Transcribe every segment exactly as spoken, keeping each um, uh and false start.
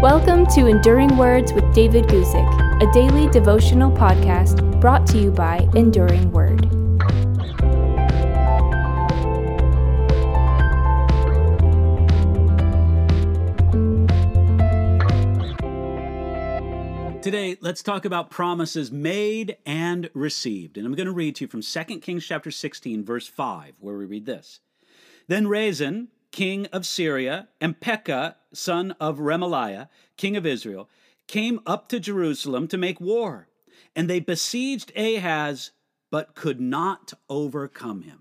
Welcome to Enduring Words with David Guzik, a daily devotional podcast brought to you by Enduring Word. Today, let's talk about promises made and received. And I'm going to read to you from Second Kings chapter sixteen, verse five, where we read this. Then Rezin, king of Syria, and Pekah, son of Remaliah, king of Israel, came up to Jerusalem to make war. And they besieged Ahaz, but could not overcome him.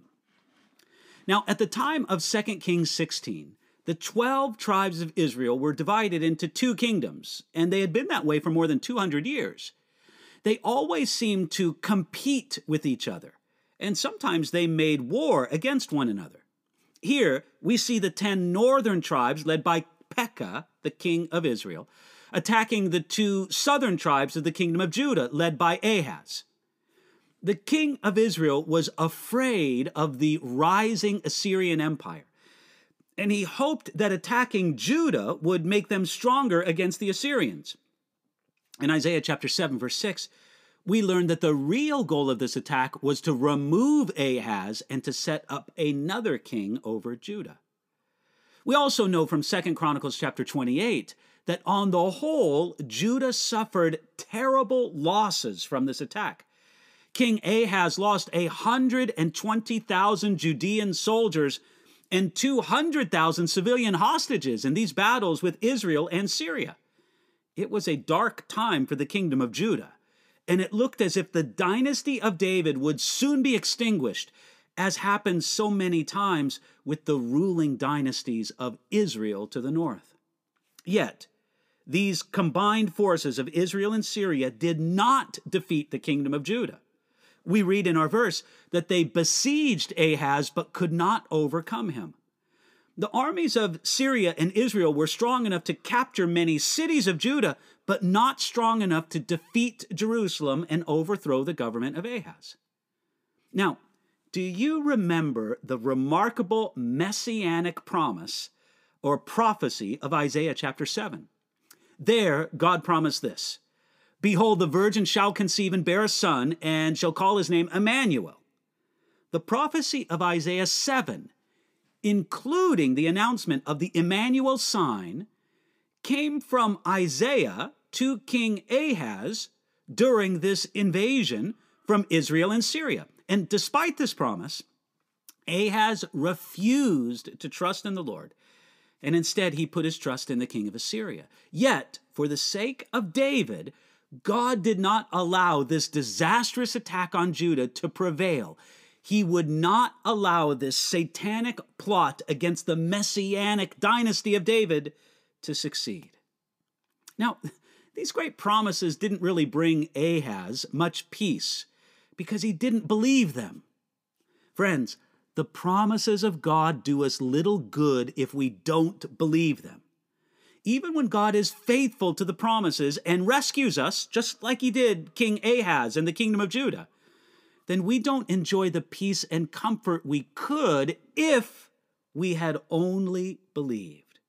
Now, at the time of Second Kings sixteen, the twelve tribes of Israel were divided into two kingdoms, and they had been that way for more than two hundred years. They always seemed to compete with each other, and sometimes they made war against one another. Here, we see the ten northern tribes led by Pekah, the king of Israel, attacking the two southern tribes of the kingdom of Judah, led by Ahaz. The king of Israel was afraid of the rising Assyrian Empire, and he hoped that attacking Judah would make them stronger against the Assyrians. In Isaiah chapter seven, verse six, we learn that the real goal of this attack was to remove Ahaz and to set up another king over Judah. We also know from Second Chronicles chapter twenty-eight that on the whole, Judah suffered terrible losses from this attack. King Ahaz lost one hundred twenty thousand Judean soldiers and two hundred thousand civilian hostages in these battles with Israel and Syria. It was a dark time for the kingdom of Judah, and it looked as if the dynasty of David would soon be extinguished, as happens so many times with the ruling dynasties of Israel to the north. Yet, these combined forces of Israel and Syria did not defeat the kingdom of Judah. We read in our verse that they besieged Ahaz but could not overcome him. The armies of Syria and Israel were strong enough to capture many cities of Judah, but not strong enough to defeat Jerusalem and overthrow the government of Ahaz. Now, do you remember the remarkable messianic promise or prophecy of Isaiah chapter seven? There, God promised this: "Behold, the virgin shall conceive and bear a son, and shall call his name Emmanuel." The prophecy of Isaiah seven, including the announcement of the Emmanuel sign, came from Isaiah to King Ahaz during this invasion from Israel and Syria. And despite this promise, Ahaz refused to trust in the Lord, and instead he put his trust in the king of Assyria. Yet, for the sake of David, God did not allow this disastrous attack on Judah to prevail. He would not allow this satanic plot against the messianic dynasty of David to succeed. Now, these great promises didn't really bring Ahaz much peace because he didn't believe them. Friends, the promises of God do us little good if we don't believe them. Even when God is faithful to the promises and rescues us, just like he did King Ahaz and the kingdom of Judah, then we don't enjoy the peace and comfort we could if we had only believed.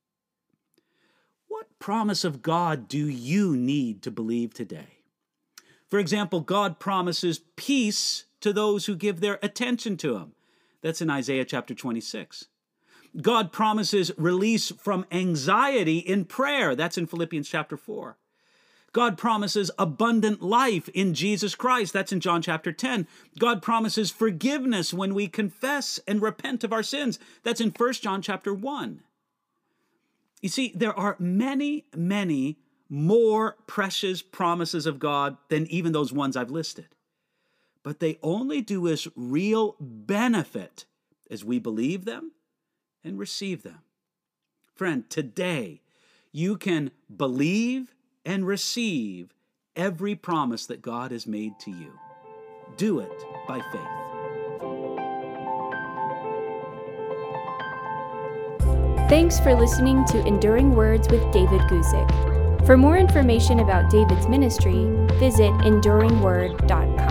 What promise of God do you need to believe today? For example, God promises peace to those who give their attention to him. That's in Isaiah chapter twenty-six. God promises release from anxiety in prayer. That's in Philippians chapter four. God promises abundant life in Jesus Christ. That's in John chapter ten. God promises forgiveness when we confess and repent of our sins. That's in First John chapter one. You see, there are many, many more precious promises of God than even those ones I've listed. But they only do us real benefit as we believe them and receive them. Friend, today you can believe and receive every promise that God has made to you. Do it by faith. Thanks for listening to Enduring Words with David Guzik. For more information about David's ministry, visit enduring word dot com.